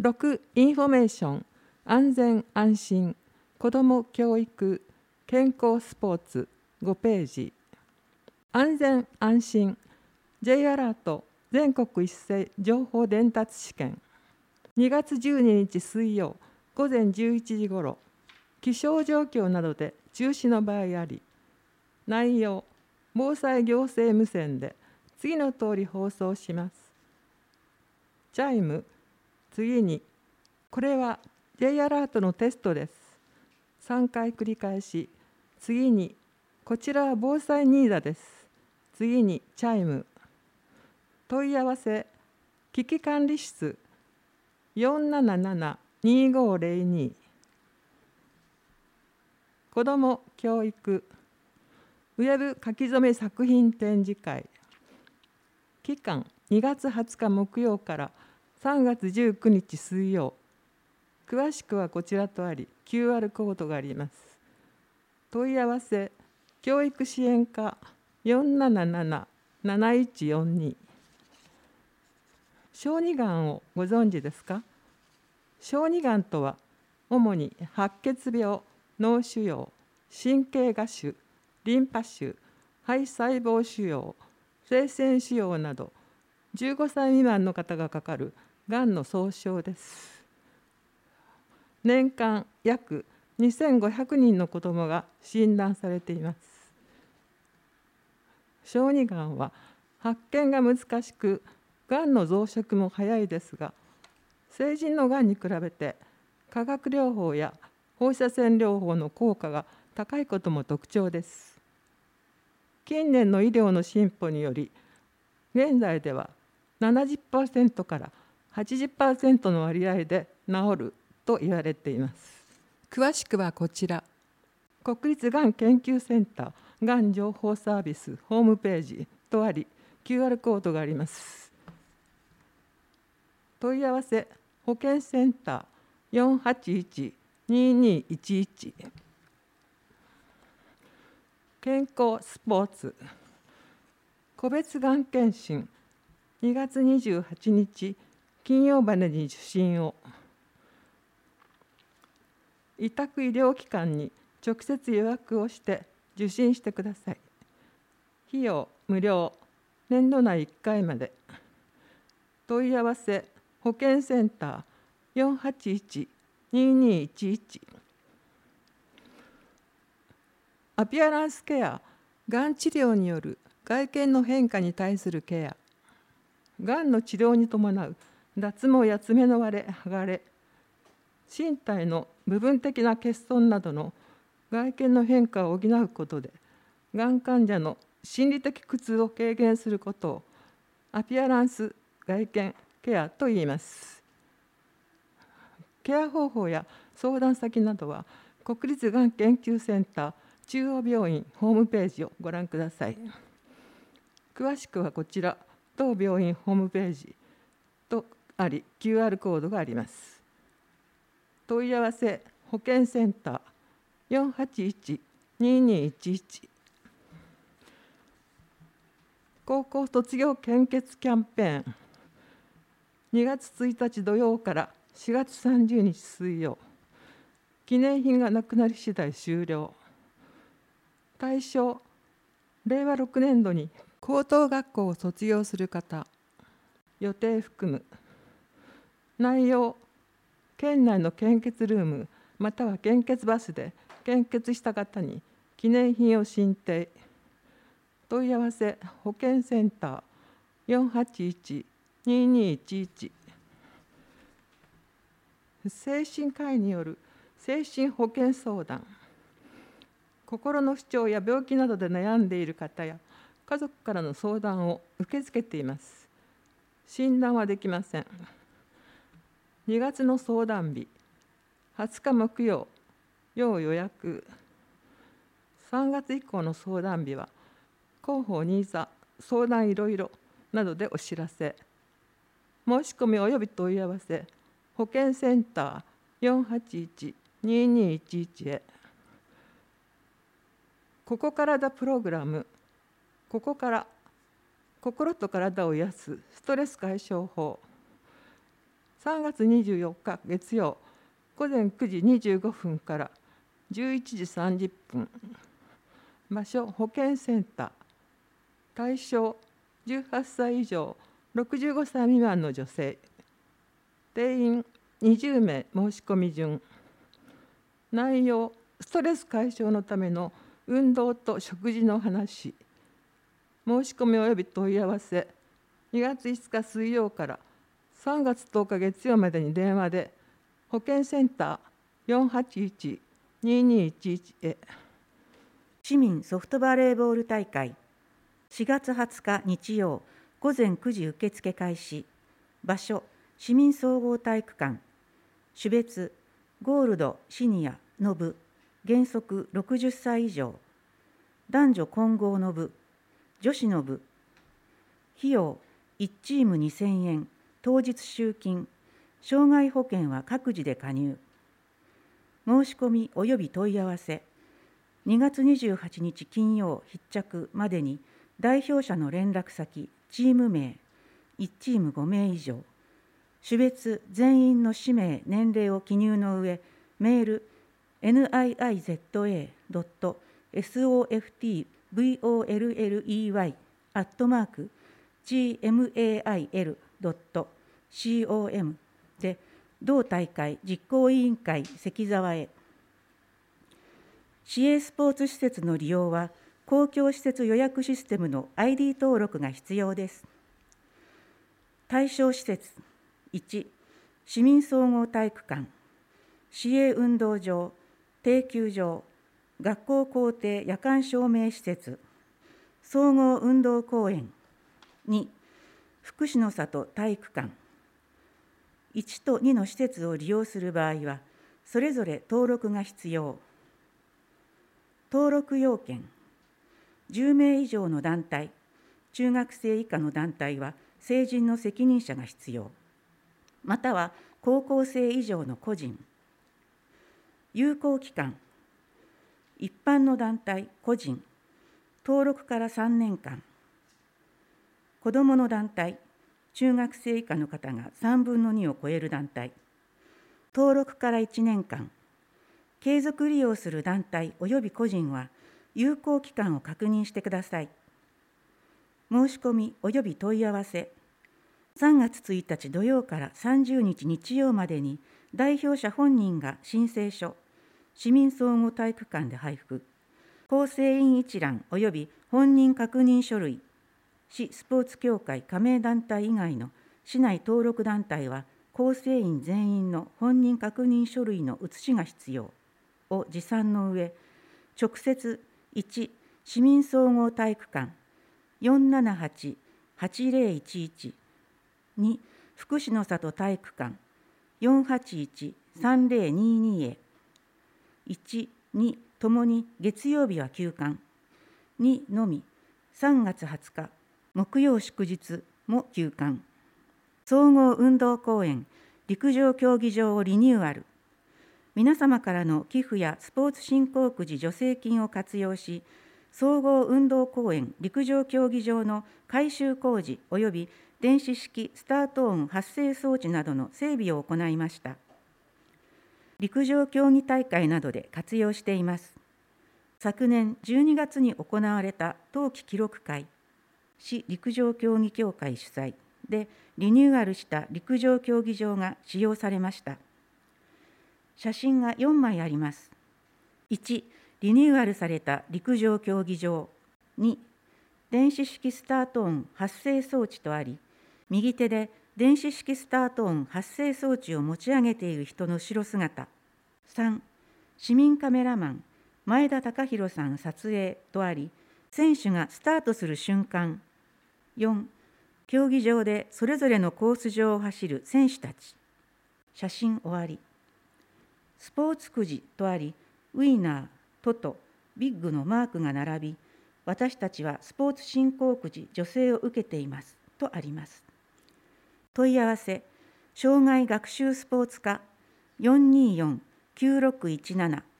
6、インフォメーション、安全安心、子ども教育、健康スポーツ、5ページ。安全安心、J アラート全国一斉情報伝達試験。2月12日水曜午前11時ごろ、気象状況などで中止の場合あり、内容、防災行政無線で次の通り放送します。チャイム、次に、これは J アラートのテストです。3回繰り返し、次に、こちらは防災ニーダです。次に、チャイム。問い合わせ、危機管理室、477-2502。子ども教育、ウェブ書き初め作品展示会。期間、2月20日木曜から3月19日水曜。詳しくはこちらとあり、QR コードがあります。問い合わせ、教育支援課 477-7142。小児がんをご存知ですか？小児がんとは、主に白血病、脳腫瘍、神経芽腫、リンパ腫、肺細胞腫瘍、性腺腫瘍など、15歳未満の方がかかるがんの総称です。年間約2500人の子どもが診断されています。小児がんは発見が難しく、がんの増殖も早いですが、成人のがんに比べて化学療法や放射線療法の効果が高いことも特徴です。近年の医療の進歩により、現在では 70% から 80% の割合で治ると言われています。詳しくはこちら、国立がん研究センターがん情報サービスホームページとあり、QR コードがあります。問い合わせ、保健センター 481-2211。健康スポーツ、個別がん検診、2月28日金曜までに受診を。委託医療機関に直接予約をして受診してください。費用無料、年度内1回まで。問い合わせ、保健センター 481-2211。アピアランスケア、がん治療による外見の変化に対するケア。がんの治療に伴う脱毛や爪の割れ、剥がれ、身体の部分的な欠損などの外見の変化を補うことで、がん患者の心理的苦痛を軽減することをアピアランス外見ケアといいます。ケア方法や相談先などは、国立がん研究センター中央病院ホームページをご覧ください。詳しくはこちら、当病院ホームページとあり、QR コードがあります。問い合わせ、保健センター 481-2211。高校卒業献血キャンペーン、2月1日土曜から4月30日水曜。記念品がなくなり次第終了。対象、令和6年度に高等学校を卒業する方、予定含む。内容、県内の献血ルームまたは献血バスで献血した方に記念品を進呈。問い合わせ、保健センター 481-2211。精神科医による精神保健相談。心の不調や病気などで悩んでいる方や家族からの相談を受け付けています。診断はできません。2月の相談日、20日木曜、要予約。3月以降の相談日は、広報ニーザ、相談いろいろなどでお知らせ。申し込みおよび問い合わせ、保健センター 481-2211 へ。ここからだプログラム、ここから心と体を癒すストレス解消法。 3月24日月曜午前9時25分から11時30分。場所保健センター。対象18歳以上65歳未満の女性。定員20名申し込み順。内容ストレス解消のための運動と食事の話。申し込み及び問い合わせ2月5日水曜から3月10日月曜までに電話で保健センター 481-2211 へ。 市民ソフトバレーボール大会4月20日日曜午前9時受付開始。場所市民総合体育館。種別ゴールドシニアの部原則60歳以上。男女混合の部女子の部。費用1チーム2000円当日集金。障害保険は各自で加入。申し込み及び問い合わせ2月28日金曜必着までに代表者の連絡先、チーム名、1チーム5名以上、種別全員の氏名、年齢を記入の上、メール nizofoley@gmail.com で同大会実行委員会関沢へ。市営スポーツ施設の利用は公共施設予約システムの ID 登録が必要です。対象施設1、市民総合体育館、市営運動場、定休場、学校校庭夜間照明施設、総合運動公園。2、福祉の里体育館。1と2の施設を利用する場合は、それぞれ登録が必要。登録要件10名以上の団体、中学生以下の団体は成人の責任者が必要、または高校生以上の個人。有効期間、一般の団体、個人、登録から3年間。子どもの団体、中学生以下の方が3分の2を超える団体、登録から1年間。継続利用する団体及び個人は有効期間を確認してください。申し込み及び問い合わせ3月1日土曜から30日日曜までに代表者本人が申請書、市民総合体育館で配布。構成員一覧及び本人確認書類、市スポーツ協会加盟団体以外の市内登録団体は構成員全員の本人確認書類の写しが必要を持参の上、直接1、市民総合体育館 478-8011、2、福祉の里体育館 481-3022 へ。1、2ともに月曜日は休館、2のみ3月20日木曜祝日も休館。総合運動公園陸上競技場をリニューアル。皆様からの寄付やスポーツ振興くじ助成金を活用し、総合運動公園陸上競技場の改修工事及び電子式スタート音発生装置などの整備を行いました。陸上競技大会などで活用しています。昨年12月に行われた冬季記録会、市陸上競技協会主催でリニューアルした陸上競技場が使用されました。写真が4枚あります。1、リニューアルされた陸上競技場。2、電子式スタート音発生装置とあり、右手で電子式スタート音発生装置を持ち上げている人の後ろ姿。3、市民カメラマン前田隆弘さん撮影とあり、選手がスタートする瞬間。4、競技場でそれぞれのコース上を走る選手たち。写真終わり。スポーツくじとあり、ウィーナー、トト、ビッグのマークが並び、私たちはスポーツ振興くじ助成を受けていますとあります。問い合わせ、障害学習スポーツ課 424-9617